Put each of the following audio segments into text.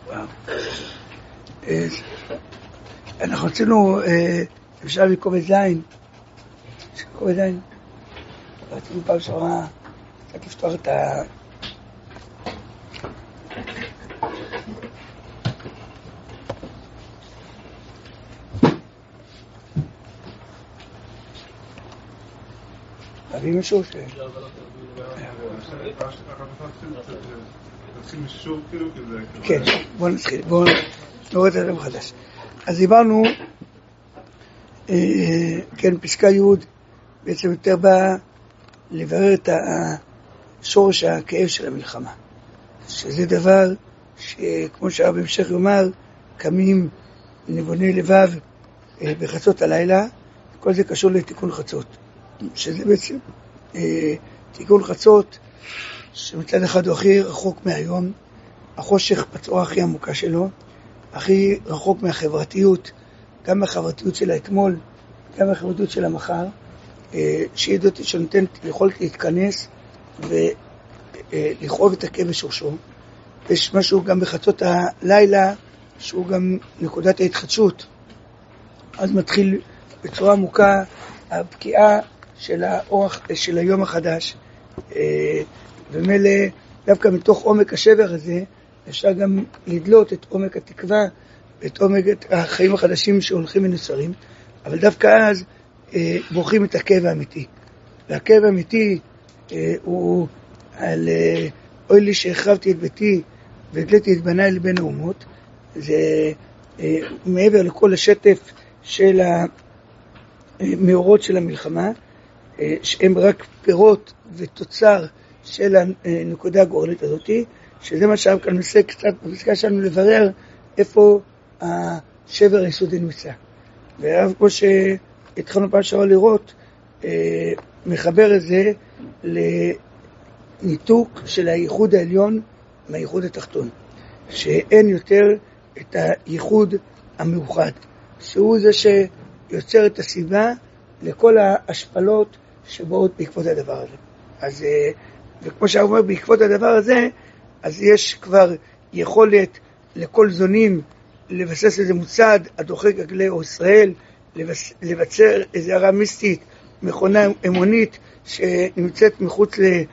וואו. אנחנו רצינו, אפשר לקרוא זין. לקרוא זין. רצינו פעם שעברה, קצת לפתוח את ה... להביא מישהו ש... כן, בואו נתחיל, בואו נראה את זה מחדש. אז דיברנו, כן, פסקה י' בעצם יותר באה לברר את השורש הכאב של המלחמה, שזה דבר שכמו שהרב המשך יאמר, קמים נבוני לבב בחצות הלילה, כל זה קשור לתיקון חצות, שזה בעצם תיקון חצות שמצד אחד הוא הכי רחוק מהיום, החושך בצורה הכי עמוקה שלו, הכי רחוק מהחברתיות, גם מהחברתיות של האתמול, גם מהחברתיות של המחר, שהיא זאת שנותנת יכולת להתכנס ולכאוב את הכאב בשורשו. יש משהו גם בחצות הלילה שהוא גם נקודת ההתחדשות, אז מתחיל בצורה עמוקה הפקיעה של האורח של היום החדש, ומלא דווקא מתוך עומק השבר הזה אפשר גם לדלות את עומק התקווה ואת עומק החיים החדשים שהולכים ונוצרים, אבל דווקא אז בורחים את הכאב האמיתי, והכאב האמיתי הוא על אוי לי שהחרבתי את ביתי והדליתי את בניי לבין האומות. זה מעבר לכל השטף של המאורות של המלחמה, שהם רק פירות ותוצר של הנקודה הגורלית הזאת, שזה מה שהרב כאן מנסה קצת בפסקה שלנו לברר איפה השבר היסודי נמצא. והרב כמו שהתחלנו פעם שעברה לראות, מחבר את זה לניתוק של הייחוד העליון מהייחוד התחתון, שאין יותר את הייחוד המאוחד, שהוא זה שיוצר את הסיבה לכל ההשפלות שבאות בעקבות הדבר הזה. אז, וכמו שהרב אומר, בעקבות הדבר הזה, אז יש כבר יכולת לכל זונים לבסס איזה מוצד, הדוחק רגלי או ישראל, לבצר איזה הרעה מיסטית, מכונה אמונית שנמצאת מחוץ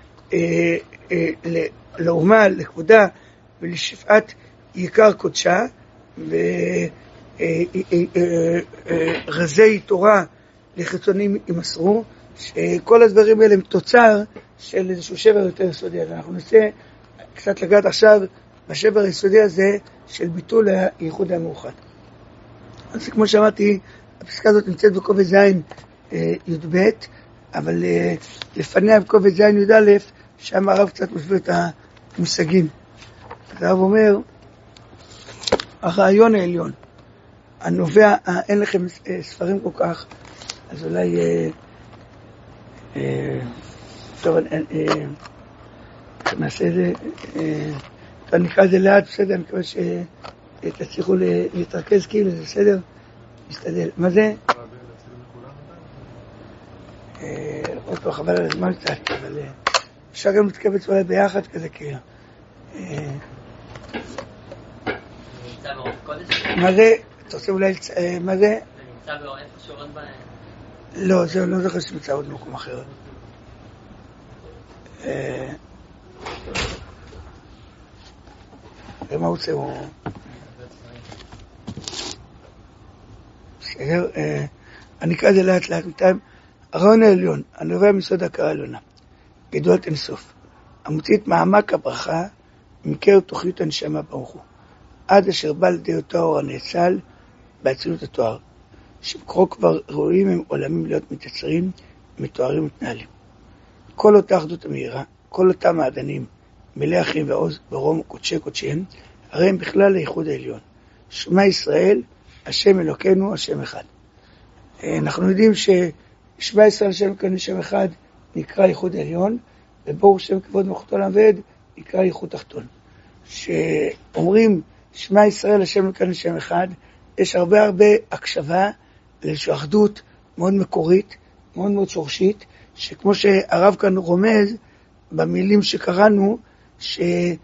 לאומה, לכבודה ולשפעת יקר קודשה, ורזי תורה לחיצונים ימסרו. כל הדברים האלה הם תוצר של איזשהו שבר יותר יסודי. אז אנחנו ננסה קצת לגעת עכשיו בשבר היסודי הזה של ביטול הייחוד המאוחד. אז כמו שאמרתי, הפסקה הזאת נמצאת בקובץ זין י"ב, אבל לפניה בקובץ זין י"א, שם הרב קצת מסביר את המושגים. אז הרב אומר, הרעיון העליון, הנובע, אין לכם ספרים כל כך, אז אולי טוב, נעשה את זה, אני נקרא את זה לאט, בסדר, אני מקווה שתצליחו להתרכז כאילו, זה בסדר? נשתדל. מה זה? עוד פעם חבל על הזמן קצת, אבל אפשר גם להתקבץ אולי ביחד כזה כאילו. מה זה? אתה רוצה אולי, מה זה? זה נמצא איפה שורות בהם? לא, זה לא זוכר שנמצא עוד מקום אחר. ומה הוא רוצה? בסדר, אני אקרא את זה לאט לאט מטעם. הרעיון העליון, הנובע מסוד ההכרה העליונה, גדולת אינסוף, המוציא את מעמק הברכה מקרב תוכנית הנשמה ברוך הוא, עד אשר בא לידי אותו האור הנאצל באצילות התואר, שמקורו כבר ראויים הם עולמים להיות מתייצרים, מתוארים ומתנהלים. כל אותה אחדות המהירה, כל אותם מעדנים, מלא אחים ועוז, ברום קודשי קודשיהם, הרי הם בכלל הייחוד העליון. שמע ישראל, השם אלוקינו, השם אחד. אנחנו יודעים ששמע ישראל, השם אלוקינו, השם אחד, נקרא ייחוד העליון, וברוך שם כבוד מלכות עולם ועד, נקרא ייחוד תחתון. שאומרים, שמע ישראל, השם אלוקינו, השם אחד, יש הרבה הקשבה לאיזושהי אחדות מאוד מקורית, מאוד מאוד שורשית, שכמו שהרב כאן רומז, במילים שקראנו,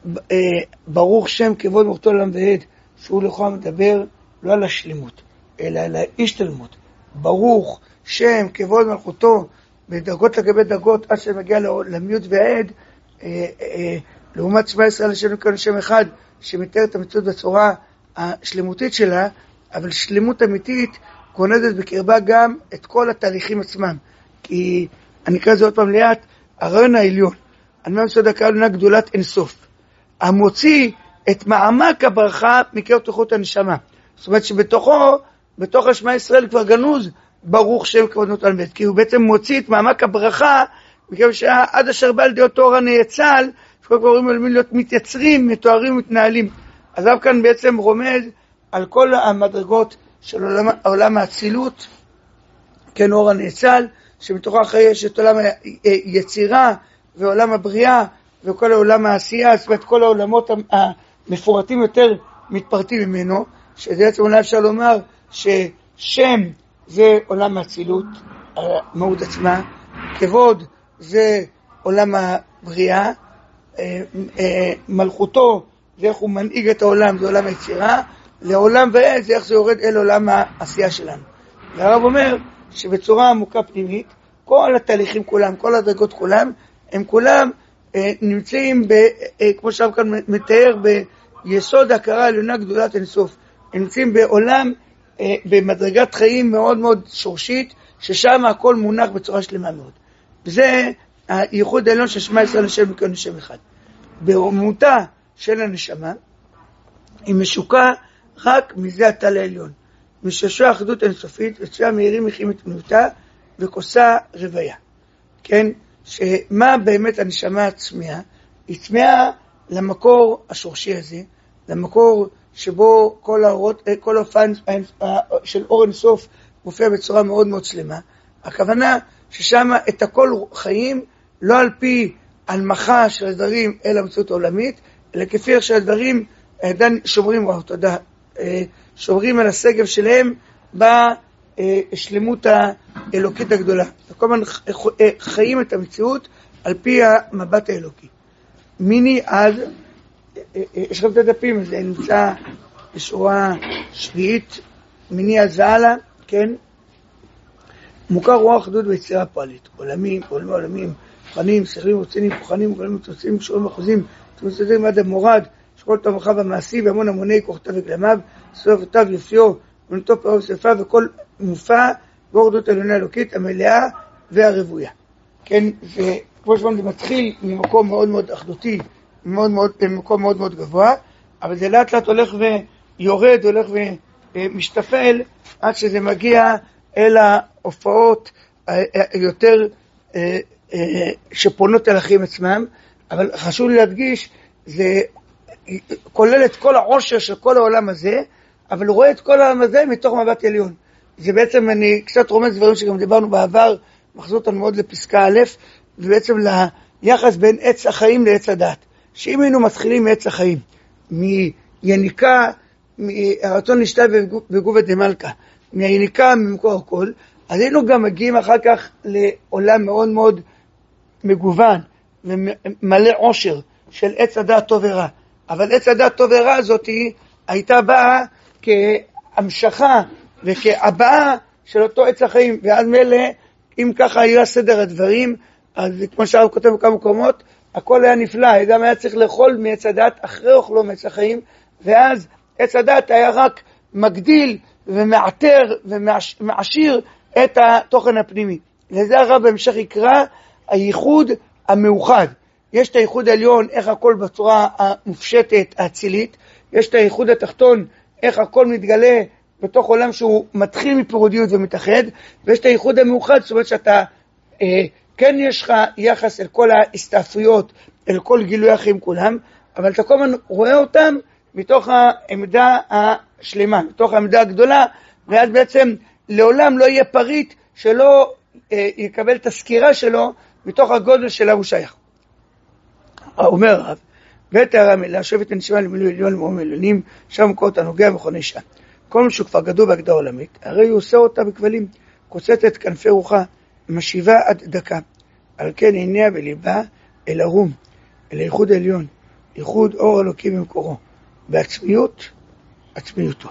ברוך שם כבוד מורתו לעולם ועד, שהוא לכל מדבר לא על השלימות, אלא על ההשתלמות. ברוך שם כבוד מלכותו, בדרגות לגבי דרגות, עד שמגיע למיעוט והעד, לעומת שמע ישראל השם כאן שם אחד, שמתאר את המציאות בצורה השלמותית שלה, אבל שלמות אמיתית גונדת בקרבה גם את כל התהליכים עצמם. כי אני אקרא את זה עוד פעם לאט, הרעיון העליון, אני אומר מסוד הקרא עליונה גדולת אינסוף, המוציא את מעמק הברכה מקרב תוכות הנשמה. זאת אומרת שבתוכו, בתוך השמע ישראל כבר גנוז, ברוך שם כבוד מורתו לעולם ועד, כי הוא בעצם מוציא את מעמק הברכה, מכיוון שעד אשר בא על ידי אותו אור הנאצל, שכל כבר רואים עלולים להיות מתייצרים, מתוארים ומתנהלים. אז אב כאן בעצם רומז על כל המדרגות של עולם האצילות, כן, אור הנאצל, שמתוכו אחרי יש את עולם היצירה ועולם הבריאה וכל העולם העשייה, זאת אומרת כל העולמות המפורטים יותר מתפרטים ממנו, שזה בעצם אולי אפשר לומר ששם זה עולם האצילות, המהות עצמה, כבוד זה עולם הבריאה, מלכותו זה איך הוא מנהיג את העולם, זה עולם היצירה, לעולם ועד זה איך זה יורד אל עולם העשייה שלנו. והרב אומר שבצורה עמוקה פנימית, כל התהליכים כולם, כל הדרגות כולם, הם כולם נמצאים, כמו שהרב כאן מתאר, ביסוד ההכרה העליונה גדולת אינסוף. הם נמצאים בעולם, במדרגת חיים מאוד מאוד שורשית, ששם הכל מונח בצורה שלמה מאוד. וזה הייחוד העליון של שמע ישראל השם כאן שם אחד. ברוממותה של הנשמה, היא משוקה רק מזה התל העליון. מששוע האחדות האינסופית, וצויה מהירים מחיים את פניותה, וכוסה רוויה. כן? שמה באמת הנשמה צמאה? היא צמאה למקור השורשי הזה, למקור שבו כל האופן של אור אינסוף מופיע בצורה מאוד מאוד שלמה. הכוונה ששם את הכל חיים, לא על פי הנמכה של הדברים אל המציאות העולמית, אלא כפי איך שהדברים עדיין שומרים, תודה, שומרים על הסגב שלהם בשלמות האלוקית הגדולה. כל הזמן חיים את המציאות על פי המבט האלוקי. מיני עד, יש לכם את הדפים, זה נמצא בשורה שביעית, מיני עד זעלה, כן? מוכר רוח אחדות ויצירה פועלית, עולמים, עולמי עולמים, פנים, שכלים, רצינים, כוחנים, מגלים מתוצאים, שורים אחוזים, תמצאים עד המורד, שכל תומכה במעשי, והמון המוני כוחתיו וגלמיו, סופותיו יופיו, ונותו פאור ספה, וכל מופע באורדות העליונה האלוקית, המלאה והרבויה. כן, וכמו שאומרים, זה מתחיל ממקום מאוד מאוד אחדותי, ממקום מאוד מאוד גבוה, אבל זה לאט לאט הולך ויורד, הולך ומשתפל, עד שזה מגיע אל ההופעות יותר שפונות אל החיים עצמם, אבל חשוב לי להדגיש, זה כולל את כל העושר של כל העולם הזה, אבל הוא רואה את כל העולם הזה מתוך מבט עליון. זה בעצם, אני קצת רומז דברים שגם דיברנו בעבר, מחזור אותנו מאוד לפסקה א', ובעצם ליחס בין עץ החיים לעץ הדת. שאם היינו מתחילים מעץ החיים, מיניקה, מהרצון להשתתף בגובה דמלכה, מהיניקה ממקור הכל, אז היינו גם מגיעים אחר כך לעולם מאוד מאוד מגוון ומלא עושר של עץ הדת טוב ורע. אבל עץ הדת טוב ורע הזאת הייתה באה כהמשכה וכהבאה של אותו עץ החיים. ועד מלא, אם ככה היה סדר הדברים, אז כמו שהרב כותב בכמה מקומות, הכל היה נפלא. האדם היה צריך לאכול מעץ הדת אחרי אוכלו מעץ החיים, ואז עץ הדת היה רק מגדיל ומעטר ומעשיר את התוכן הפנימי. לזה הרב בהמשך יקרא הייחוד המאוחד. יש את הייחוד העליון, איך הכל בצורה המופשטת, האצילית. יש את הייחוד התחתון, איך הכל מתגלה בתוך עולם שהוא מתחיל מפירודיות ומתאחד. ויש את הייחוד המאוחד, זאת אומרת שאתה, כן יש לך יחס אל כל ההסתעפויות, אל כל גילוי החיים כולם, אבל אתה כל הזמן רואה אותם מתוך העמדה השלמה, מתוך העמדה הגדולה, ואז בעצם לעולם לא יהיה פריט שלא יקבל את הסקירה שלו מתוך הגודל שלה הוא שייך. אומר הרב, ותארה מילה, שואבת הנשמה למילוי עליון ומאום עליונים, שם מקורות הנוגע מכוני שעה. כל מה שהוא כבר גדול בהגדה עולמית, הרי הוא עושה אותה בכבלים, קוצת את כנפי רוחה, משיבה עד דקה. על כן עיניה וליבה אל הרום, אל הייחוד העליון, ייחוד אור אלוקי במקורו, בעצמיות, עצמיותו.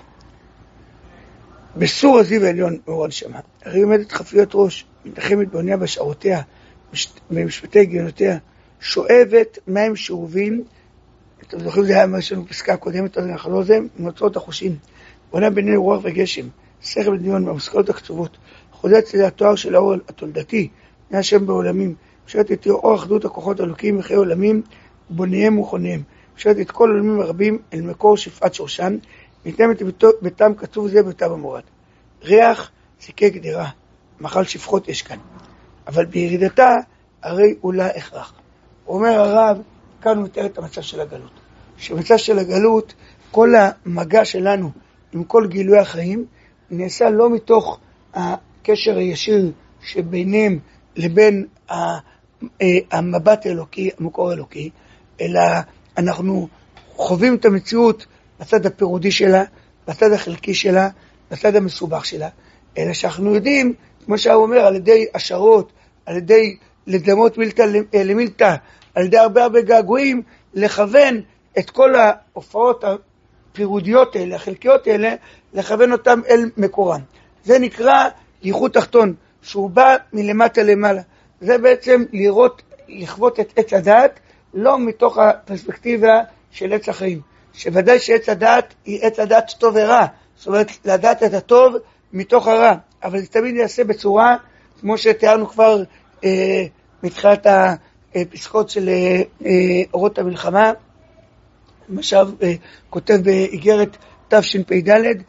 בסור הזיו העליון מאור הנשמה, הרי עומדת חפוית ראש, מתנחמת בעוניה בשערותיה, במשפטי הגיונותיה, שואבת מים שאובים, אתם זוכרים, זה היה מה שלנו פסקה הקודמת, אנחנו לא זה, מנוצרות החושים, עונה בינינו רוח וגשם, שכל ודמיון מהמשכלות הקצובות, חוזרת אצל התואר של האור התולדתי, בני השם בעולמים, משרת את אור אחדות הכוחות האלוקיים וחיי עולמים, בוניהם וכוניהם, משרת את כל עולמים הרבים אל מקור שפעת שורשם, ניתנת בטעם כתוב זה בטעם המורד. ריח סיכי גדירה, מחל שפחות יש כאן, אבל בירידתה הרי אולי הכרח. אומר הרב, כאן הוא מתאר את המצב של הגלות. שבמצב של הגלות, כל המגע שלנו עם כל גילוי החיים, נעשה לא מתוך הקשר הישיר שביניהם לבין המבט האלוקי, המקור האלוקי, אלא אנחנו חווים את המציאות בצד הפירודי שלה, בצד החלקי שלה, בצד המסובך שלה, אלא שאנחנו יודעים, כמו שהוא אומר, על ידי השערות, על ידי לדמות מילתא למילתא, על ידי הרבה געגועים, לכוון את כל ההופעות הפירודיות האלה, החלקיות האלה, לכוון אותם אל מקורם. זה נקרא ייחוד תחתון, שהוא בא מלמטה למעלה. זה בעצם לראות, לחוות את עץ הדעת, לא מתוך הפרספקטיבה של עץ החיים. שוודאי שעץ הדעת היא עץ הדעת טוב ורע, זאת אומרת, לדעת את הטוב מתוך הרע, אבל זה תמיד יעשה בצורה, כמו שתיארנו כבר מתחילת הפסקות של אורות המלחמה, למשל כותב באיגרת תשפ"ד,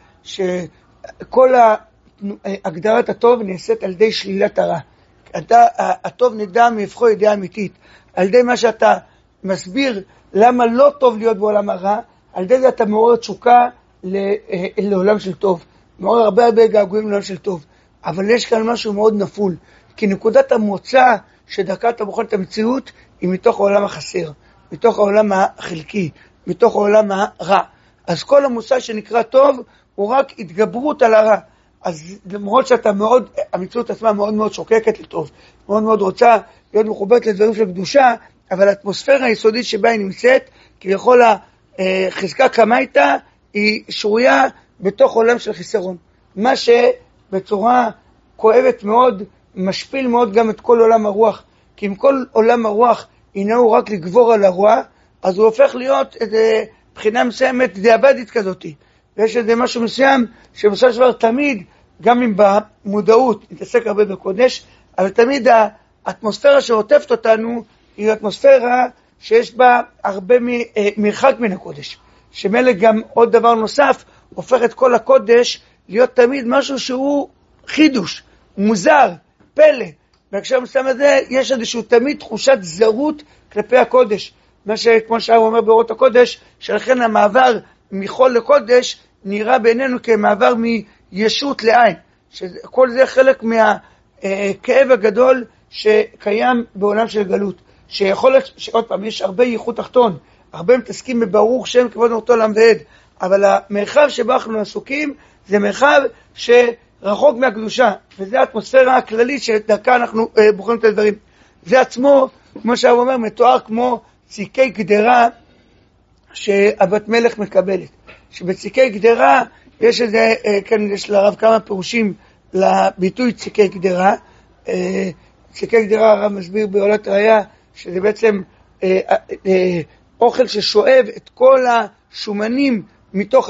שכל הגדרת הטוב נעשית על ידי שלילת הרע. הטוב נדע מהפכו ידיעה אמיתית, על ידי מה שאתה מסביר למה לא טוב להיות בעולם הרע, על ידי זה אתה מעורר תשוקה לעולם של טוב, מעורר הרבה געגועים לעולם של טוב. אבל יש כאן משהו מאוד נפול, כי נקודת המוצא שדרכה אתה בוחן את המציאות היא מתוך העולם החסר, מתוך העולם החלקי, מתוך העולם הרע. אז כל המושג שנקרא טוב הוא רק התגברות על הרע. אז למרות שאתה מאוד, המציאות עצמה מאוד מאוד שוקקת לטוב, מאוד מאוד רוצה להיות מחוברת לדברים של קדושה, אבל האטמוספירה היסודית שבה היא נמצאת, כביכול החזקה כמה איתה, היא שרויה בתוך עולם של חיסרון. מה שבצורה כואבת מאוד, משפיל מאוד גם את כל עולם הרוח, כי אם כל עולם הרוח הינהו רק לגבור על הרוע, אז הוא הופך להיות איזה בחינה מסוימת דיאבדית כזאת. ויש איזה משהו מסוים שבסופו של דבר תמיד, גם אם במודעות נתעסק הרבה בקודש, אבל תמיד האטמוספירה שעוטפת אותנו היא אטמוספירה שיש בה הרבה מרחק מן הקודש. שמלא גם עוד דבר נוסף, הופך את כל הקודש להיות תמיד משהו שהוא חידוש, מוזר, פלא. בהקשר מסוים הזה יש איזשהו תמיד תחושת זרות כלפי הקודש. מה שכמו שהוא אומר באורות הקודש, שלכן המעבר מחול לקודש נראה בעינינו כמעבר מישות לעין. שכל זה חלק מהכאב הגדול שקיים בעולם של גלות. שיכול להיות שעוד פעם יש הרבה ייחוד תחתון, הרבה מתעסקים בברוך שם כבוד אורתו עולם ועד, אבל המרחב שבו אנחנו עסוקים זה מרחב שרחוק מהקדושה, וזה האטמוספירה הכללית שדרכה אנחנו בוחרים את הדברים. זה עצמו, כמו שהוא אומר, מתואר כמו ציקי גדרה שהבת מלך מקבלת. שבציקי גדרה יש איזה, כאן יש לרב כמה פירושים לביטוי ציקי גדרה. ציקי גדרה הרב מסביר בעולת ראיה, שזה בעצם אוכל ששואב את כל השומנים מתוך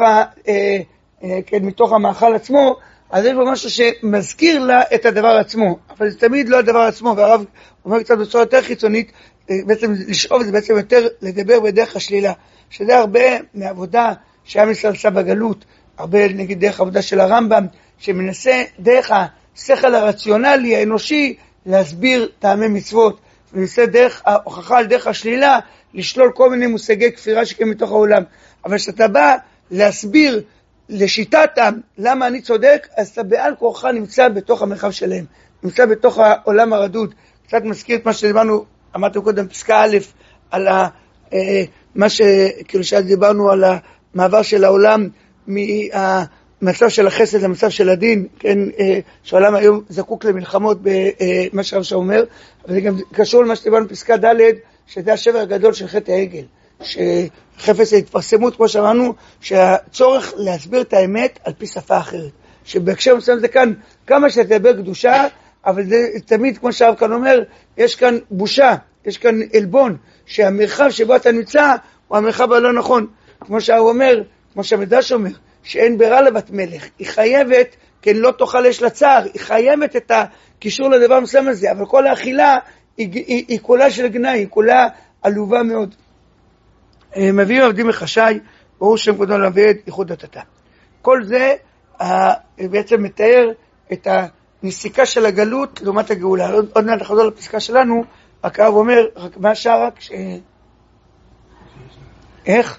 המאכל עצמו, אז יש בו משהו שמזכיר לה את הדבר עצמו, אבל זה תמיד לא הדבר עצמו, והרב אומר קצת בצורה יותר חיצונית, בעצם לשאוב זה בעצם יותר לדבר בדרך השלילה, שזה הרבה מעבודה שעם ישראל עשה בגלות, הרבה נגיד דרך עבודה של הרמב"ם, שמנסה דרך השכל הרציונלי האנושי להסביר טעמי מצוות, וניסה דרך ההוכחה על דרך השלילה לשלול כל מיני מושגי כפירה שקיים מתוך העולם. אבל כשאתה בא להסביר לשיטתם למה אני צודק, אז אתה בעל כורחה נמצא בתוך המרחב שלהם, נמצא בתוך העולם הרדוד. קצת מזכיר את מה שדיברנו, אמרתם קודם פסקה א', על מה שכאילו שדיברנו על המעבר של העולם מהמצב של החסד למצב של הדין, כן, שהעולם היום זקוק למלחמות במה שהרב שאומר, אבל זה גם קשור למה שדיברנו פסקה ד', שזה השבר הגדול של חטא העגל, שחפץ ההתפרסמות, כמו שאמרנו, שהצורך להסביר את האמת על פי שפה אחרת. שבהקשר מסוים זה כאן, כמה שתדבר קדושה, אבל זה תמיד, כמו שהרב כאן אומר, יש כאן בושה, יש כאן אלבון, שהמרחב שבו אתה נמצא, הוא המרחב הלא נכון. כמו שהרב אומר, כמו שהמדרש אומר, שאין ברירה לבת מלך, היא חייבת, כן לא תאכל אש לצער, היא חייבת את הקישור לדבר מסוים הזה, אבל כל האכילה היא כולה של גנאי, היא כולה עלובה מאוד. מביאים עבדים מחשי, ברור שם קודם לעבד ייחוד דתתה. כל זה בעצם מתאר את הנסיקה של הגלות לעומת הגאולה. עוד מעט נחזור לפסקה שלנו, רק הרב אומר, רק מה השעה רק איך?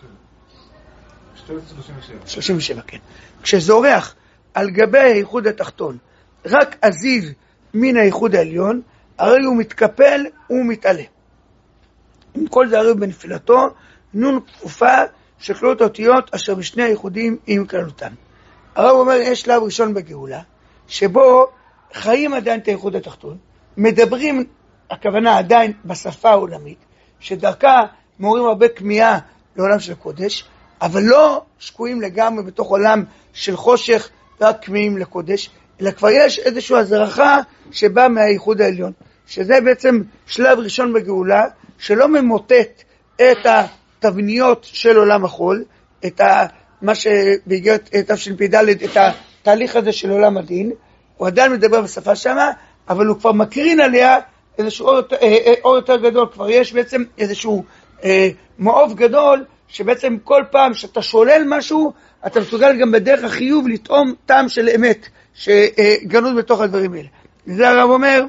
37, כן. כשזורח על גבי הייחוד התחתון רק עזיב מן הייחוד העליון, הרי הוא מתקפל ומתעלה. עם כל זה הרי בנפילתו, נון כפופה שכללות אותיות אשר בשני הייחודים עם כללותן. הרב אומר, יש שלב ראשון בגאולה, שבו חיים עדיין את הייחוד התחתון, מדברים, הכוונה עדיין בשפה העולמית, שדרכה מעוררים הרבה כמיהה לעולם של קודש, אבל לא שקועים לגמרי בתוך עולם של חושך, רק כמיהים לקודש, אלא כבר יש איזושהי הזרחה שבאה מהייחוד העליון, שזה בעצם שלב ראשון בגאולה, שלא ממוטט את התבניות של עולם החול, את מה שבאגרת תשפ"ד, את התהליך הזה של עולם הדין, הוא עדיין מדבר בשפה שמה, אבל הוא כבר מקרין עליה איזשהו אור יותר גדול, כבר יש בעצם איזשהו מעוף גדול, שבעצם כל פעם שאתה שולל משהו, אתה מסוגל גם בדרך החיוב לטעום טעם של אמת, שגנוז בתוך הדברים האלה. זה הרב אומר,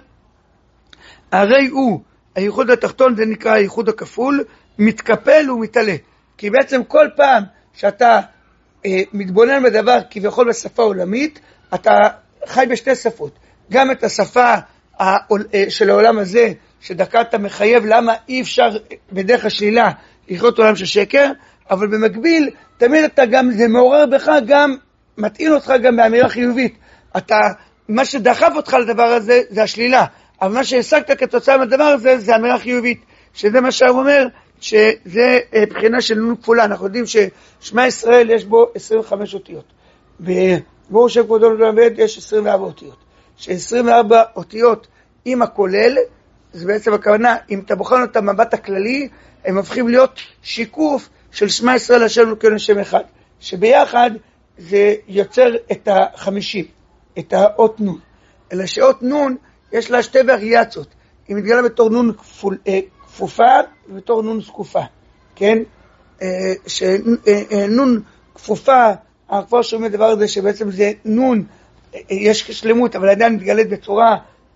הרי הוא, הייחוד התחתון, זה נקרא הייחוד הכפול, מתקפל ומתעלה. כי בעצם כל פעם שאתה מתבונן בדבר כביכול בשפה עולמית, אתה חי בשתי שפות. גם את השפה של העולם הזה, שדקה אתה מחייב למה אי אפשר בדרך השלילה לחיות עולם של שקר, אבל במקביל, תמיד אתה גם, זה מעורר בך גם, מתאים אותך גם באמירה חיובית. מה שדחף אותך לדבר הזה, זה השלילה. אבל מה שהשגת כתוצאה מהדבר הזה, זה אמירה חיובית. שזה מה שהרב אומר, שזה בחינה של נון כפולה. אנחנו יודעים ששמע ישראל יש בו 25 אותיות. בברור שם כבודו לעבד יש 24 אותיות. ש24 אותיות עם הכולל, זה בעצם הכוונה, אם אתה בוחן את המבט הכללי, הם הופכים להיות שיקוף של שמע ישראל השם אלוקינו שם אחד. שביחד זה יוצר את ה50, את האות נון. אלא שאות נון יש לה שתי וריאציות. היא מתגלה בתור נון כפופה ובתור נון זקופה. כן? שנון כפופה, אנחנו כבר שומעים דבר הזה שבעצם זה נון, יש שלמות, אבל עדיין מתגלית בצורה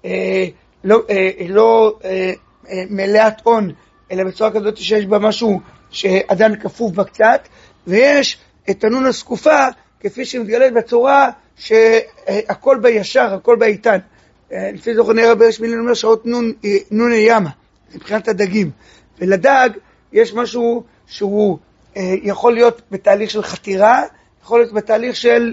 לא מלאת הון, אלא בצורה כזאת שיש בה משהו שעדיין כפוף בה קצת, ויש את הנון הסקופה, כפי שמתגלית בצורה שהכל בה ישר, הכל בה איתן. לפי זוכר נראה ברש מילים אומר שעות נון ימה, זה מבחינת הדגים. ולדג יש משהו שהוא יכול להיות בתהליך של חתירה, יכול להיות בתהליך של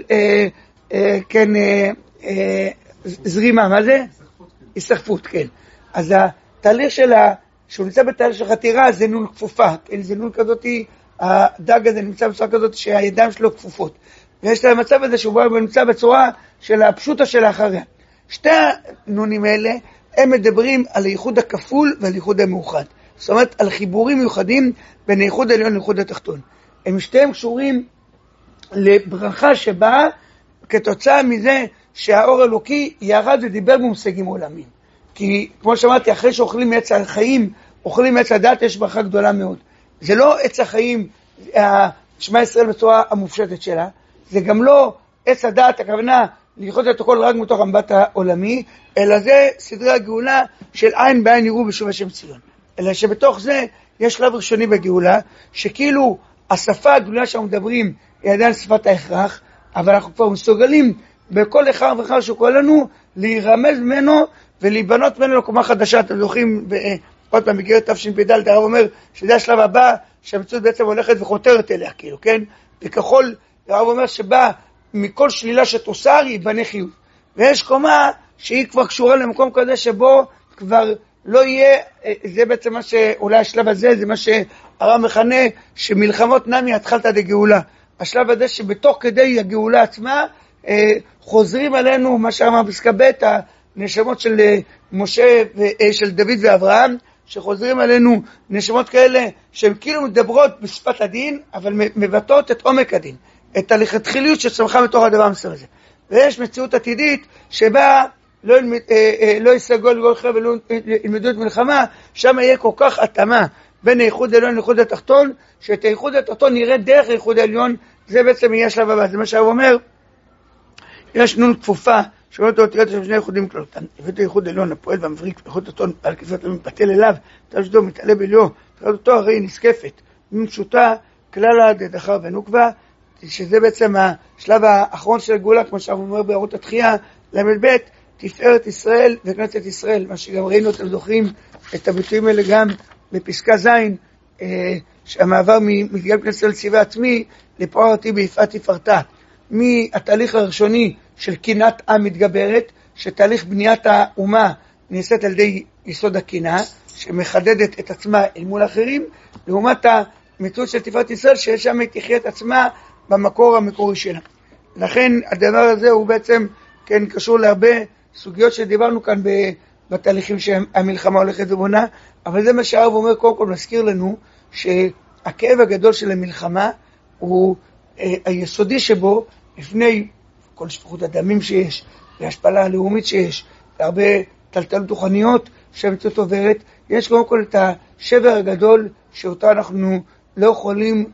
זרימה, מה זה? הסתחפות, כן. אז התהליך שלה, שהוא נמצא בתהליך של חתירה, זה נון כפופה, כן? זה נון כזאת, הדג הזה נמצא בצורה כזאת שהידיים שלו כפופות. ויש לה המצב הזה שהוא נמצא בצורה של הפשוטה של האחריה. שתי הנונים האלה, הם מדברים על הייחוד הכפול ועל הייחוד המאוחד. זאת אומרת, על חיבורים מיוחדים בין הייחוד העליון לייחוד התחתון. הם שתיהם קשורים לברכה שבאה כתוצאה מזה שהאור אלוקי ירד ודיבר במושגים עולמיים. כי כמו שאמרתי, אחרי שאוכלים מעץ החיים, אוכלים מעץ הדת, יש ברכה גדולה מאוד. זה לא עץ החיים, שמע ישראל בצורה המופשטת שלה, זה גם לא עץ הדת, הכוונה ללכות את הכל רק מתוך המבט העולמי, אלא זה סדרי הגאולה של עין בעין יראו בשוב השם ציון. אלא שבתוך זה יש שלב ראשוני בגאולה, שכאילו השפה הגדולה שאנחנו מדברים היא עדיין שפת ההכרח, אבל אנחנו כבר מסוגלים בכל אחד ואחד שקורא לנו להירמז ממנו ולהיבנות ממנו לקומה חדשה. אתם זוכרים עוד פעם בגרת תשפ"ד, הרב אומר שזה השלב הבא שהמציאות בעצם הולכת וחותרת אליה, כאילו, כן? וככל, הרב אומר שבא מכל שלילה שתוסר ייבנה חיוב. ויש קומה שהיא כבר קשורה למקום כזה שבו כבר לא יהיה, זה בעצם מה שאולי השלב הזה, זה מה הרב מכנה שמלחמות נמי התחלת דגאולה. השלב הזה שבתוך כדי הגאולה עצמה חוזרים עלינו, מה שאמר פסקה ב', הנשמות של משה, של דוד ואברהם, שחוזרים עלינו נשמות כאלה שהן כאילו מדברות בשפת הדין, אבל מבטאות את עומק הדין, את הלכתחיליות שצמחה מתוך הדבר המסוים הזה. ויש מציאות עתידית שבה לא יסגו לגול חרב ולא ילמדו את מלחמה, שם יהיה כל כך התאמה בין הייחוד העליון לייחוד התחתון, שאת הייחוד התחתון נראה דרך הייחוד העליון. זה בעצם יהיה השלב הבא. זה מה שהרב אומר, יש נון כפופה שאומרת אותיות של שני ייחודים כללותם. הבאת הייחוד העליון הפועל והמבריק ייחוד התחתון על כיפת לא מתפתל אליו, תלשדו מתעלה בליאו, תלד אותו הרי נזקפת נון פשוטה כללה דחר ונוקבה, שזה בעצם השלב האחרון של הגאולה, כמו שהרב אומר באורות התחייה למ"ב, תפארת ישראל וכנסת ישראל, מה שגם ראינו, אתם זוכרים את הביטויים האלה גם בפסקה ז', שהמעבר מתגל כנסת ישראל ציווה עצמי לפארתי ביפעת תפארתה, מהתהליך הראשוני של קינת עם מתגברת, שתהליך בניית האומה נעשית על ידי יסוד הקינה, שמחדדת את עצמה אל מול אחרים, לעומת המציאות של תפארת ישראל, ששם היא תחיה את עצמה במקור המקורי שלה. לכן הדבר הזה הוא בעצם כן קשור להרבה סוגיות שדיברנו כאן בתהליכים שהמלחמה הולכת ובונה, אבל זה מה שהרב אומר. קודם כל מזכיר לנו שהכאב הגדול של המלחמה הוא היסודי שבו, לפני כל שפיכות הדמים שיש, והשפלה הלאומית שיש, והרבה טלטלות רוחניות שהמציאות עוברת, יש קודם כל את השבר הגדול שאותו אנחנו לא יכולים,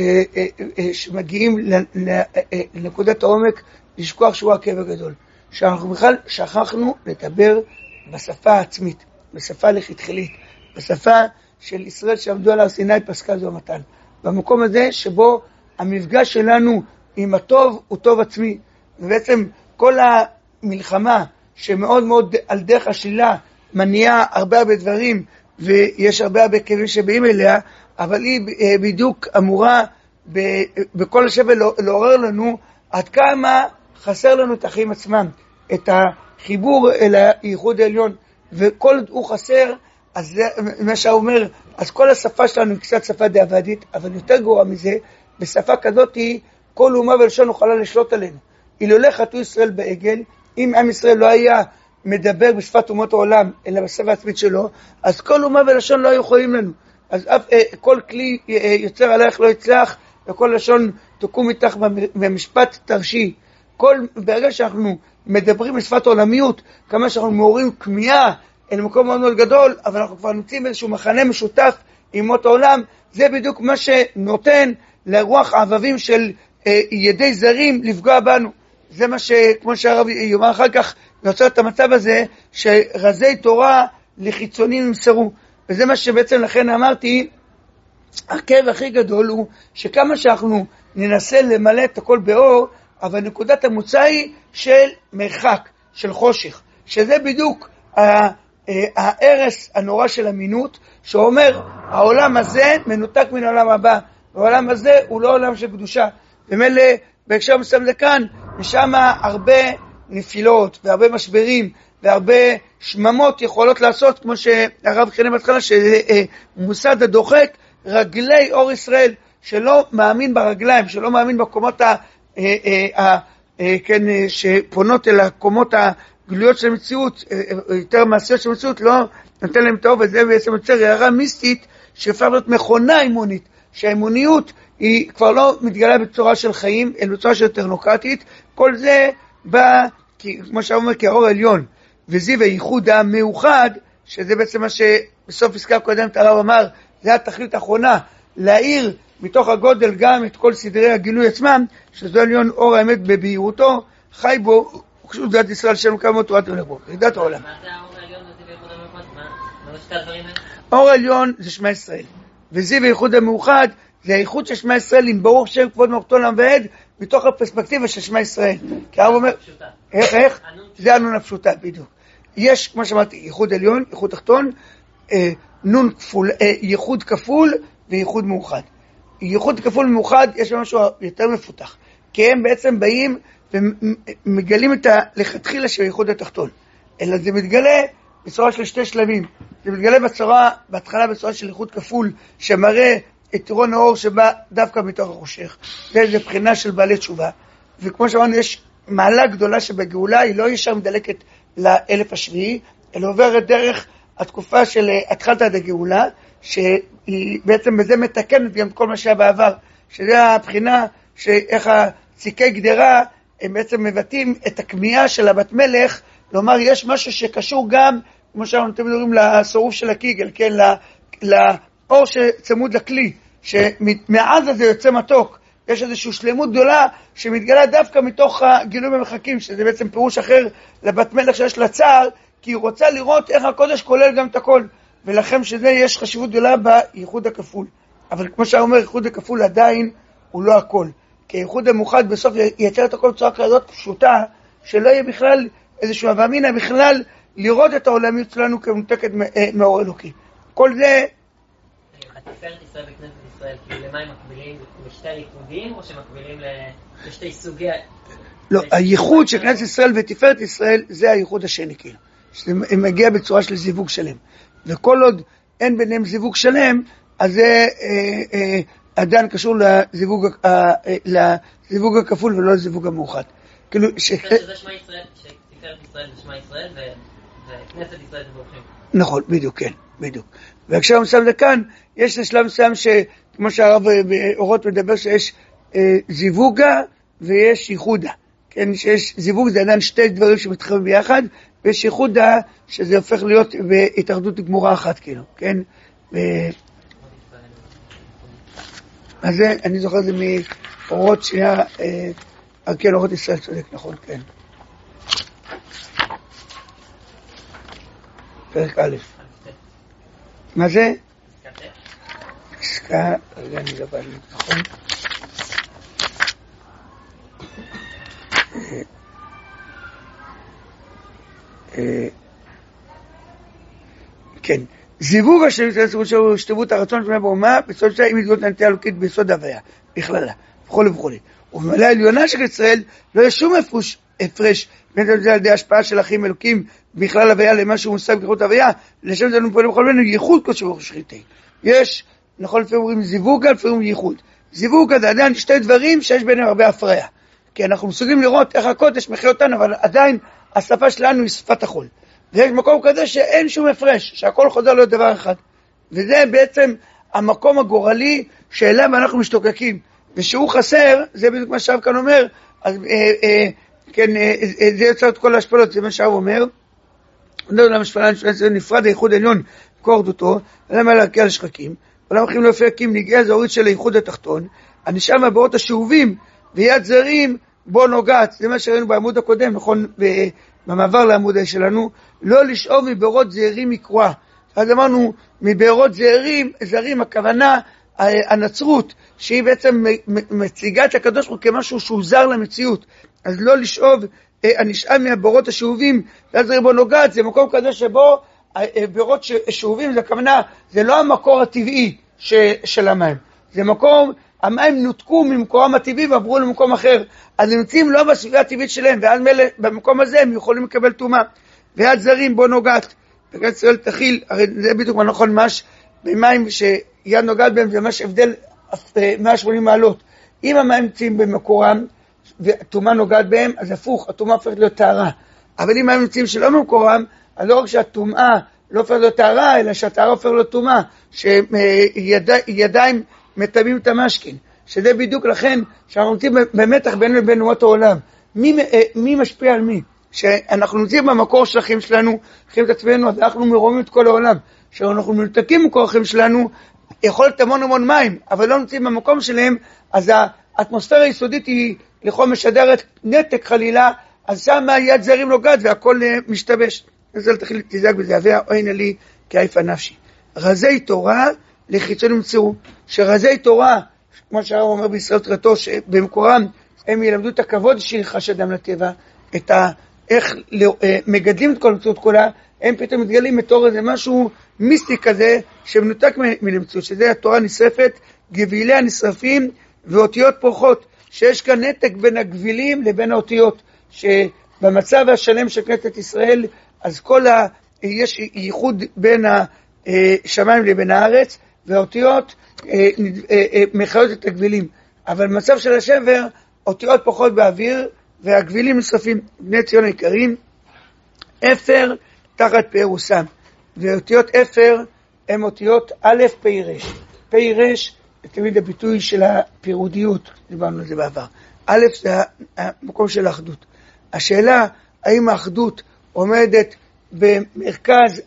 שמגיעים לנקודת העומק, לשכוח שהוא הכאב הגדול. שאנחנו בכלל שכחנו לדבר בשפה העצמית, בשפה לכתחילית, בשפה של ישראל שעמדו על הר סיני פסקה זו המתן. במקום הזה שבו המפגש שלנו עם הטוב הוא טוב עצמי, ובעצם כל המלחמה שמאוד מאוד על דרך השלילה מניעה הרבה דברים, ויש הרבה כאבים שבאים אליה, אבל היא בדיוק אמורה בכל השבל לעורר לנו עד כמה חסר לנו את החיים עצמם, את החיבור אל הייחוד העליון, וכל הוא חסר. אז זה מה שאומר, אז כל השפה שלנו היא קצת שפה דאבדית, אבל יותר גרוע מזה, בשפה כזאת כל אומה ולשון יכולה לשלוט עלינו. אילולא חטאו ישראל בעגל, אם עם ישראל לא היה מדבר בשפת אומות העולם, אלא בשפה העצמית שלו, אז כל אומה ולשון לא היו יכולים לנו. אז כל כלי יוצר עליך לא יצלח, וכל לשון תקום איתך במשפט תרשי. ברגע שאנחנו מדברים בשפת עולמיות, כמה שאנחנו מעוררים כמיהה אל מקום מאוד מאוד גדול, אבל אנחנו כבר נמצאים באיזשהו מחנה משותף עם אומות העולם, זה בדיוק מה שנותן לרוח העבבים של ידי זרים לפגוע בנו. זה מה שכמו שהרב יאמר אחר כך, יוצר את המצב הזה שרזי תורה לחיצונים ימסרו. וזה מה שבעצם לכן אמרתי, הכאב הכי גדול הוא שכמה שאנחנו ננסה למלא את הכל באור, אבל נקודת המוצא היא של מרחק, של חושך, שזה בדיוק הערס הנורא של המינות, שאומר העולם הזה מנותק מן העולם הבא, והעולם הזה הוא לא עולם של קדושה. ומילא בהקשר מסוים לכאן, משם הרבה נפילות והרבה משברים והרבה שממות יכולות לעשות, כמו שהרב חנה בהתחלה, שמוסד הדוחק רגלי אור ישראל, שלא מאמין ברגליים, שלא מאמין בקומות כן, שפונות אל הקומות הגלויות של המציאות, יותר מעשיות של המציאות, לא נותן להם טוב. וזה בעצם יוצר הערה מיסטית שאפשר להיות מכונה אימונית, שהאימוניות היא כבר לא מתגלה בצורה של חיים, אלא בצורה של טכנוקרטית. כל זה בא, כמו שאומר, כאור עליון, וזיו הייחוד המאוחד, שזה בעצם מה שבסוף פסקה הקודמת הרב אמר, זה התכלית האחרונה, להאיר מתוך הגודל גם את כל סדרי הגילוי עצמם, שזו עליון אור האמת בבהירותו, חי בו, וקשור דת ישראל שם כמה תורת ולבוא, ידעת העולם. מה זה האור העליון הזה בייחוד המאוחד? מה זה שתי הדברים האלה? האור העליון זה שמע ישראל, וזיו הייחוד המאוחד, זה הייחוד של שמע ישראל עם ברוך שם כבוד מלכותו לעולם ועד, מתוך הפרספקטיבה של שמע ישראל. כי הרב אומר, איך? זה הנון הפשוטה, בדיוק. יש, כמו שאמרתי, ייחוד עליון, ייחוד תחתון, ייחוד כפול וייחוד מאוחד. ייחוד כפול ומאוחד יש משהו יותר מפותח, כי הם בעצם באים ומגלים את הלכתחילה של ייחוד התחתון, אלא זה מתגלה בצורה של שתי שלבים. זה מתגלה בהתחלה בצורה של ייחוד כפול, שמראה את עירון האור שבא דווקא מתוך החושך. זה בחינה של בעלי תשובה. וכמו שאמרנו, יש מעלה גדולה שבגאולה, היא לא ישר מדלקת לאלף השביעי, אלא עוברת דרך התקופה של התחלת עד הגאולה, שהיא בעצם בזה מתקנת גם כל מה שהיה בעבר, שזה הבחינה שאיך הציקי גדרה, הם בעצם מבטאים את הכמיהה של הבת מלך, לומר יש משהו שקשור גם, כמו שאנחנו מדברים לסורוף של הקיגל, כן, לאור שצמוד לכלי, שמעז הזה יוצא מתוק, יש איזושהי שלמות גדולה שמתגלה דווקא מתוך הגילוי במחקים, שזה בעצם פירוש אחר לבת מלך שיש לה צער, כי היא רוצה לראות איך הקודש כולל גם את הכל, ולכן שזה יש חשיבות גדולה בייחוד הכפול. אבל כמו שאומר, ייחוד הכפול עדיין הוא לא הכל. כי הייחוד המאוחד בסוף ייצר את הכל בצורה כזאת פשוטה, שלא יהיה בכלל איזשהו הווה בכלל לראות את העולמיות שלנו כמנותקת מאור אלוקי. כל זה... התפארת ישראל וכנסת ישראל, כאילו למה הם מקבילים? לשתי ייחודים או שמקבילים לשתי סוגי... לא, הייחוד של כנסת ישראל ותפארת ישראל זה הייחוד השני כאילו. שזה מגיע בצורה של זיווג שלם. וכל עוד אין ביניהם זיווג שלם, אז זה עדיין קשור לזיווג הכפול ולא לזיווג המאוחד. כאילו... שזה שמע ישראל, שתפארת ישראל זה שמע ישראל וכנסת ישראל זה ברוכים. נכון, בדיוק, כן, בדיוק. ועכשיו מסיים זה כאן, יש לשלב מסוים שכמו שהרב אורות מדבר שיש זיווגה ויש ייחודה. כן, שיש זיווג זה עדיין שתי דברים שמתחברים ביחד, ויש ייחודה שזה הופך להיות בהתאחדות גמורה אחת, כאילו, כן? אז זה, אני זוכר את זה מאורות שנייה, כן, אורות ישראל צודק, נכון, כן. פרק א'. מה זה? פסקה, רגע, אני לא בעלי, נכון? כן, זיווג השם הוא שתבות הרצון של באומה בסוד שלה עם התגלות הנטייה אלוקית ביסוד ההוויה בכללה, וכו' וכו'. ובמעלה העליונה של ישראל לא יש שום הפרש בין זה על ידי השפעה של אחים אלוקים בכלל הוויה למה שהוא מושג בכלות הוויה, לשם זה לנו פועלים בכל מיני ייחוד קודשו ברוך שכינתי. יש, נכון, לפעמים אומרים זיווגה, לפעמים ייחוד. זיווגה זה עדיין שתי דברים שיש ביניהם הרבה הפריה, כי אנחנו מסוגלים לראות איך הקודש מחיה אותנו, אבל עדיין השפה שלנו היא שפת החול. ויש מקום כזה שאין שום הפרש, שהכל חוזר להיות דבר אחד. וזה בעצם המקום הגורלי שאליו אנחנו משתוקקים. ושהוא חסר, זה בדיוק מה שהרב כאן אומר, אז כן, זה יוצר את כל ההשפלות, זה מה שהרב אומר. לא יודע למה שפלן נפרד הייחוד העליון קורדותו, ולמה להרקיע לשחקים, ולמה הולכים להפקים נגעי הזהורית של הייחוד התחתון, הנשאר מהבאות השאובים ויד זרים בו נוגעת, זה מה שראינו בעמוד הקודם, נכון, במעבר לעמוד שלנו, לא לשאוב מבארות זעירים מקרואה. אז אמרנו, מבארות זעירים, הכוונה, הנצרות, שהיא בעצם מציגה את הקדוש ברוך הוא כמשהו שהוא זר למציאות. אז לא לשאוב, הנשאב מהבארות השאובים, ויד זעירים בו נוגעת, זה מקום כזה שבו, בארות שאובים, זה הכוונה, זה לא המקור הטבעי של המים. זה מקום, המים נותקו ממקורם הטבעי ועברו למקום אחר, אז הם נמצאים לא בסביבה הטבעית שלהם, ואז מלא במקום הזה הם יכולים לקבל טומאה. ויד זרים בו נוגעת, וכנסת ישראל תכיל, הרי זה בדיוק מה נכון, ממש במים שיד נוגעת בהם, זה ממש הבדל 180 מעלות. אם המים נמצאים במקורם, וטומאה נוגעת בהם, אז הפוך, הטומאה הופכת להיות טהרה. אבל אם המים נמצאים שלא במקורם, אז לא רק שהטומאה לא הופכת להיות טהרה, אלא שהטהרה הופכת להיות טומאה, שידיים מטמאים את המשכין, שזה בדיוק לכן שאנחנו נמצאים במתח בין לבין אומות העולם. מי משפיע על מי? שאנחנו נמצאים במקור של החיים שלנו, חיים את עצמנו, אז אנחנו מרומים את כל העולם. כשאנחנו מנותקים מקור החיים שלנו, יכול להיות המון מים, אבל לא נמצאים במקום שלהם, אז האטמוספירה היסודית היא לכל משדרת נתק חלילה, אז שמה יד זרים נוגעת והכל משתבש. אז אל תחיל תזעק בזה, הווה אוהנה לי כעייפה נפשי. רזי תורה לחיצון ימצאו, שרזי תורה, כמו שהרב אומר בישראל תרתו, שבמקורם הם ילמדו את הכבוד שירחש אדם לטבע, את איך מגדלים את כל המציאות כולה, הם פתאום מתגלים בתור איזה משהו מיסטי כזה, שמנותק מלמציאות, שזה התורה נשרפת, גביליה נשרפים ואותיות פורחות, שיש כאן נתק בין הגבילים לבין האותיות, שבמצב השלם של כנסת ישראל, אז יש ייחוד בין השמיים לבין הארץ, והאותיות מחיות את הגבילים, אבל במצב של השבר, אותיות פחות באוויר, והגבילים נוספים. בני ציון העיקרים, אפר תחת פאר וסם, ואותיות אפר הן אותיות א' פ' ר'. פ' ר' זה תמיד הביטוי של הפירודיות, דיברנו על זה בעבר. א' זה המקום של האחדות. השאלה האם האחדות עומדת במרכז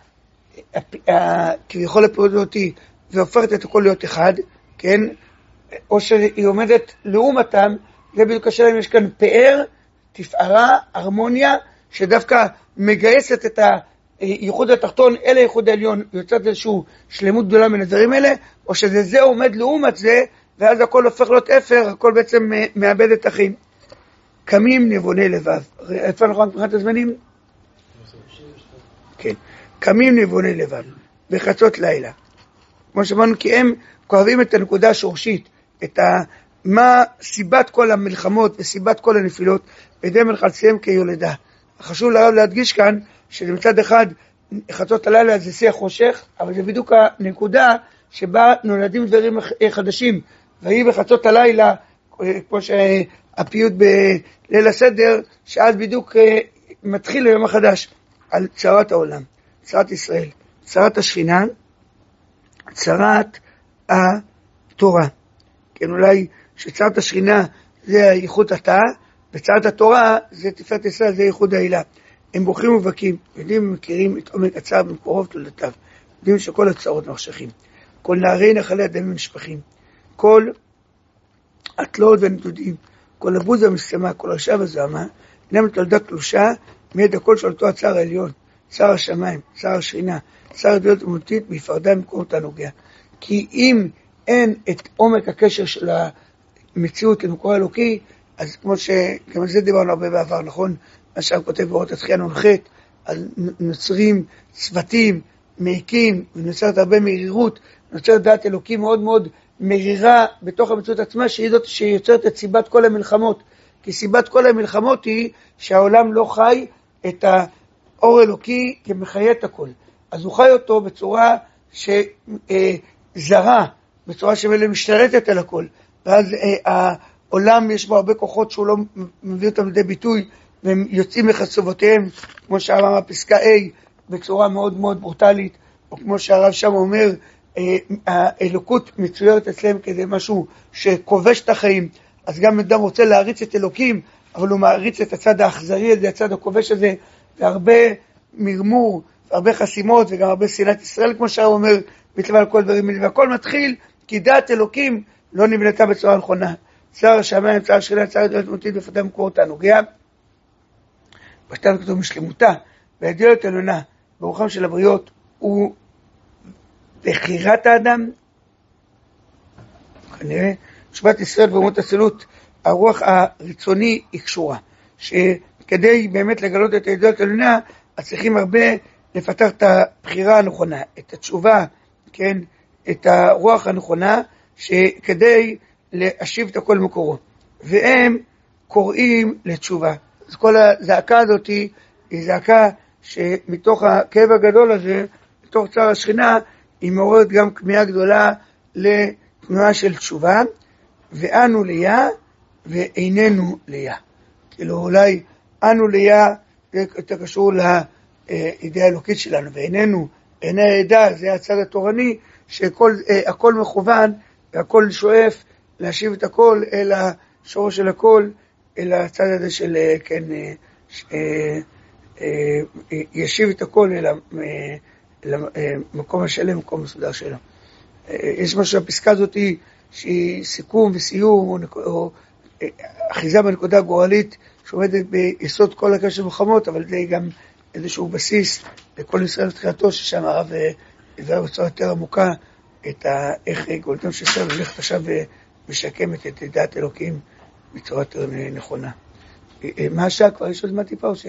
כביכול הפירודיותי והופכת את הכל להיות אחד, כן? או שהיא עומדת לעומתם, זה בדיוק השאלה אם יש כאן פאר, תפארה, הרמוניה, שדווקא מגייסת את הייחוד התחתון אל הייחוד העליון, יוצאת איזושהי שלמות גדולה מן הדברים האלה, או שזה עומד לעומת זה, ואז הכל הופך להיות אפר, הכל בעצם מאבד את החיים. קמים נבוני לבב. איפה אנחנו מבחינת הזמנים? כן. קמים נבוני לבב, בחצות לילה. כמו שאמרנו, כי הם כואבים את הנקודה השורשית, מה סיבת כל המלחמות וסיבת כל הנפילות, בידי מלחלציהם כיולדה. חשוב להדגיש כאן, שמצד אחד, חצות הלילה זה שיא החושך, אבל זה בדיוק הנקודה שבה נולדים דברים חדשים. והיא בחצות הלילה, כמו שהפיוט בליל הסדר, שאז בדיוק מתחיל היום החדש, על צרת העולם, צרת ישראל, צרת השכינה, צרת התורה. כן, אולי שצרת השכינה זה הייחוד התא, וצרת התורה זה תפארת ישראל, זה ייחוד העילה. הם בוכים ובקים, יודעים ומכירים את עומק הצער במקורוב תולדותיו, יודעים שכל הצרות מחשכים, כל נערי נחלי הדמים נשפכים, כל התלאות והנדודים, כל הבוז והמסתמה, כל הרשע והזוהמה, אינם תולדה קלושה, מיד הכל שולטו הצער העליון, צער השמיים, צער השכינה, צער הדעות אמונתית, בהפרדה ממקומות הנוגע. כי אם אין את עומק הקשר של המציאות למקור האלוקי, אז כמו שגם על זה דיברנו הרבה בעבר, נכון? מה שהרב כותב באורות התחייה נ"ח, על נוצרים צוותים, מעיקים, ונוצרת הרבה מרירות, נוצרת דעת אלוקים מאוד מאוד מרירה בתוך המציאות עצמה, שהיא זאת שיוצרת את סיבת כל המלחמות. כי סיבת כל המלחמות היא שהעולם לא חי את האור אלוקי כמחיה את הכל. אז הוא חי אותו בצורה שזרה, בצורה שמשתלטת על הכל. ואז העולם יש בו הרבה כוחות שהוא לא מביא אותם לידי ביטוי, והם יוצאים מחצובותיהם, כמו שאמר הפסקה A, בצורה מאוד מאוד ברוטלית, או כמו שהרב שם אומר, האלוקות מצוירת אצלם כדי משהו שכובש את החיים. אז גם אדם רוצה להריץ את אלוקים, אבל הוא מעריץ את הצד האכזרי הזה, הצד הכובש הזה, והרבה מרמור, והרבה חסימות, וגם הרבה שנאת ישראל, כמו שהרב אומר, בטבע על כל דברים האלה. והכל מתחיל, כי דעת אלוקים לא נבנתה בצורה נכונה. צער השמיים, צער השכינה, צער הדעת האמונתית, בפרטי מקורות הנוגע. בשתיים כתוב משלמותה, והעליונות העליונה, ברוחם של הבריות, הוא בחירת האדם, כנראה, שבת ישראל ואומות הצילות, הרוח הרצוני היא קשורה, שכדי באמת לגלות את העליונות העליונה, אז צריכים הרבה לפתח את הבחירה הנכונה, את התשובה, כן, את הרוח הנכונה, שכדי להשיב את הכל מקורו. והם קוראים לתשובה. אז כל הזעקה הזאת היא זעקה שמתוך הכאב הגדול הזה, מתוך צער השכינה, היא מעוררת גם כמיהה גדולה לתנועה של תשובה, ואנו ליה ואיננו ליה. כאילו אולי אנו ליה זה יותר קשור לאידאה האלוקית שלנו, ואיננו, עיני העדה, זה הצד התורני, שהכל מכוון והכל שואף להשיב את הכל אל השורש של הכל, אל הצד הזה של, כן, ישיב את הכל אל המקום השלם, מקום מסודר שלו. יש משהו, הפסקה הזאת שהיא סיכום וסיום, או אחיזה בנקודה גורלית, שעומדת ביסוד כל הקשר מלחמות, אבל זה גם איזשהו בסיס לכל ישראל לתחילתו, ששם הרב הביא בצורה יותר עמוקה את איך גאולתנו של ישראל הולכת עכשיו ומשקמת את דעת אלוקים בצורה יותר נכונה. מה השעה כבר? יש עוד מה טיפה או ש...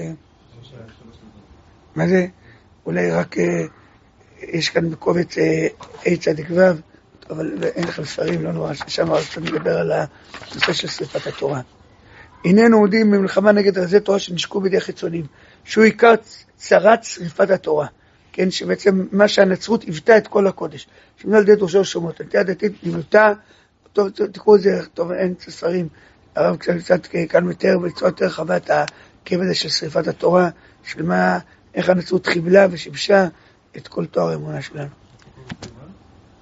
מה זה? אולי רק יש כאן בקובץ A צדיק ו', אבל אין לכם ספרים, לא נורא, ששם הרב מדבר על הנושא של שריפת התורה. איננו עומדים במלחמה נגד רזי תורה שנשקו בידי חיצונים, שהוא עיקר צרת שריפת התורה. כן, שבעצם מה שהנצרות היוותה את כל הקודש. שמונה על ידי ראשו שומות, הנטייה הדתית נבנתה, טוב, תקראו את זה, טוב, אין ספרים, הרב קצת כאן מתאר בצורה יותר רחבה את הכאב הזה של שריפת התורה, של מה, איך הנצרות חיבלה ושיבשה את כל תואר האמונה שלנו.